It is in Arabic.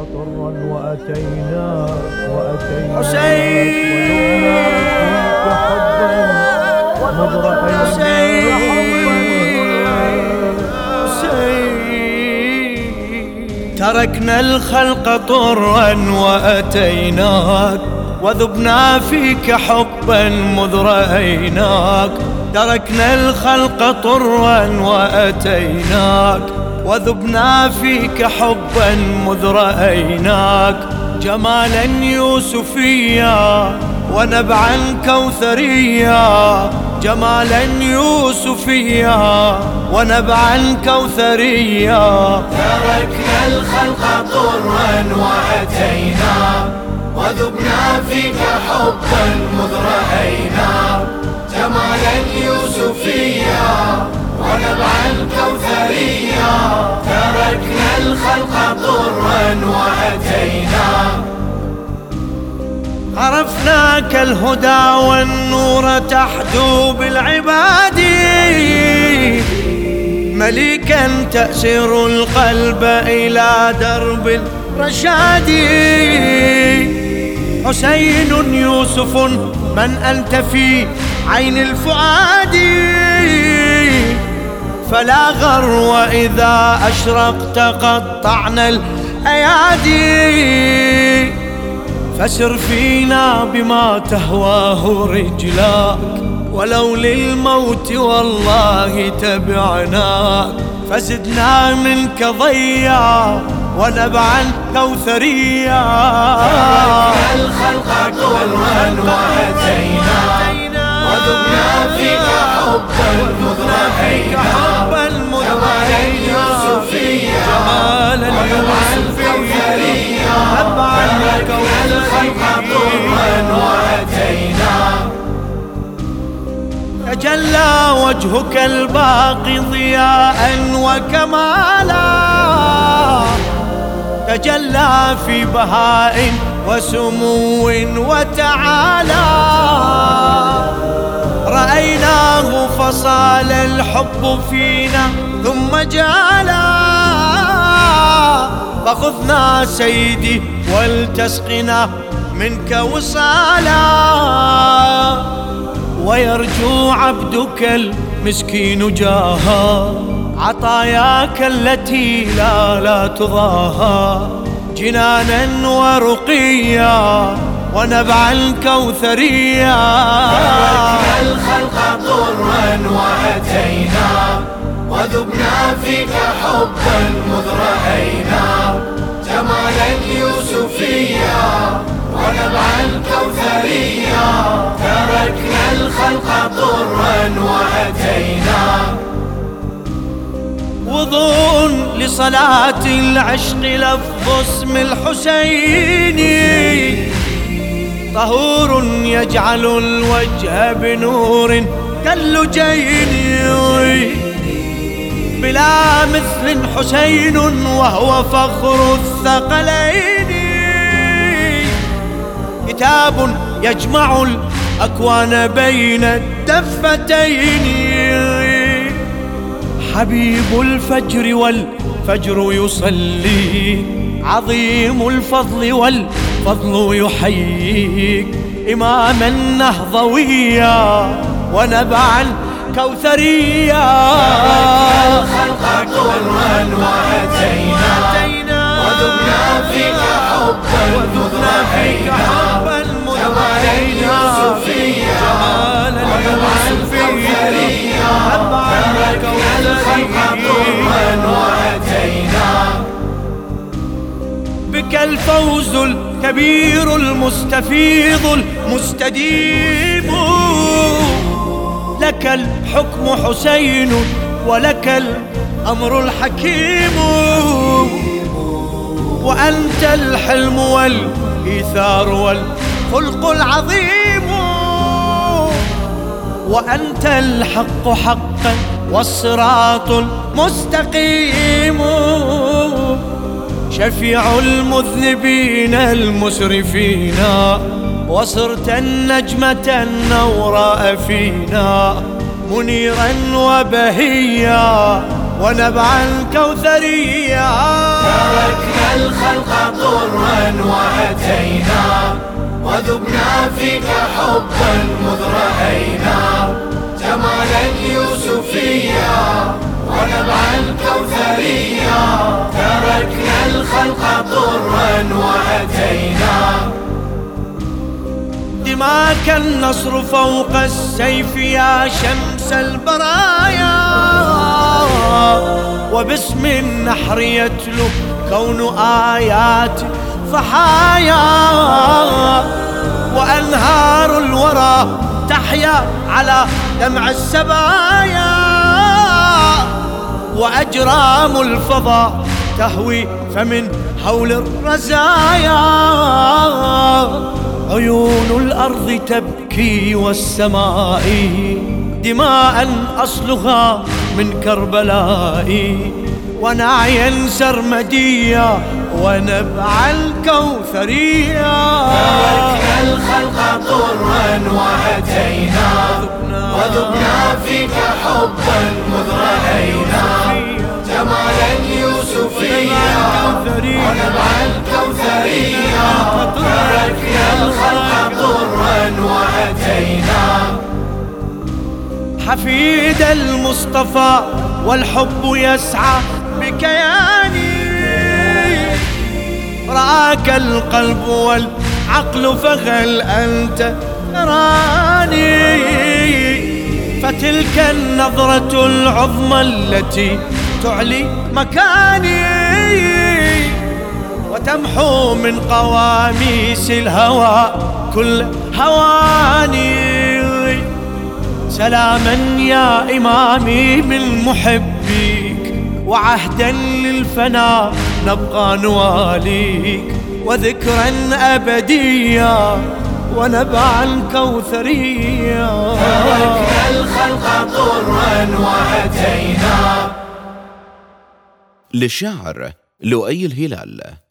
طرا وأتيناك حسين تركنا الخلق طرا وأتيناك وذبنا فيك حبا مذ رأيناك. تركنا الخلق طرا وأتيناك وذبنا فيك حبا مذ رأيناك. جمالا يوسفيا ونبعا كوثريا، جمالا يوسفيا ونبعا كوثريا. تركنا الخلق طرا وأتيناك وذبنا فيك حبا مذ رأيناك. جمالا يوسفيا ونبعا كوثريا. تركنا الخلق طرا وأتيناك. عرفناك الهدى والنور تحدو بالعباد، مليكا تأسر القلب إلى درب الرشاد. حسين يوسف من أنت في عين الفؤاد، فلا غر وإذا أشرقت قطعنا الأيادي. فسر فينا بما تهواه رجلاك ولو للموت والله تبعناك. فزدنا منك ضيا ونبعا كوثريا. تركنا الخلق طرا وأتيناك وذبنا فيك حبا مذ رأيناك. جمالا يوسفيا ونبعا كوثريا. تركنا الخلق طرا وأتيناك. تجلى وجهك الباقي ضياء وكمالا، تجلى في بهاء وسمو وتعالى. رأيناه فصال الحب فينا ثم جالا. فخذنا سيدي ولتسقنا منك وصالا. ويرجو عبدك المسكين جاها عطاياك التي لا تضاها. جنانا ورقيا ونبعا كوثريا. تركنا الخلق طرا وأتيناك وذبنا فيك حبا مذ رأيناك. جمالا يوسفيا ونبعا كوثريا. تركنا الخلق طرا وأتيناك. وضوء لصلاة العشق لفظ اسم الحسين، طهور يجعل الوجه بنور كاللجين. بلا مثل حسين وهو فخر الثقلين. كتاب يجمع الأكوان بين الدفتين. حبيب الفجر والفجر يصلي، عظيم الفضل والفضل يحييك. إماما نهضويا ونبعا كوثريا. تركنا الخلق طرا وأتيناك وذبنا فيك حبا مذ رأيناك. جمالا يوسفيا ونبعا كوثريا. تركنا الخلق طرا وأتيناك. بك الفوز الكبير المستفيض المستديم. لك الحكم حسين ولك الأمر الحكيم. وأنت الحلم والإيثار والخلق العظيم. وأنت الحق حقا والصراط المستقيم. شفيع المذنبين المسرفين وصرت النجمة النوراء فينا. منيرا وبهيا ونبعا كوثريا. تركنا الخلق طرا وأتينا وذبنا فيك حبا مذ رأينا جمالا يوسفيا ونبعا كوثريا تركنا الخلق طرا وأتينا دماك النصر فوق السيف يا شمس البرايا وباسم النحر يتلو كون آيات فحايا وأنهار الورى تحيا على دمع السبايا وأجرام الفضاء تهوي فمن هول الرزايا عيون الأرض تبكي والسماء دماء أصلها من كربلاء ونعيا سرمديا ونبع الكوثريا تركنا الخلق طرا وأتينا وذبنا فيك حبا مذ رأينا جمالا يوسفيا ونبع الكوثريا تركنا الخلق طرا وأتينا حفيد المصطفى والحب يسعى بكياني رآك القلب والعقل فهل أنت تراني فتلك النظرة العظمى التي تعلي مكاني وتمحو من قواميس الهوى كل هواني سلاما يا إمامي من محبيك وعهدا للفنا نبقى نواليك وذكرا أبديا ونبعا كوثريا تركنا الخلق طرا وأتينا. للشاعر لؤي الهلال.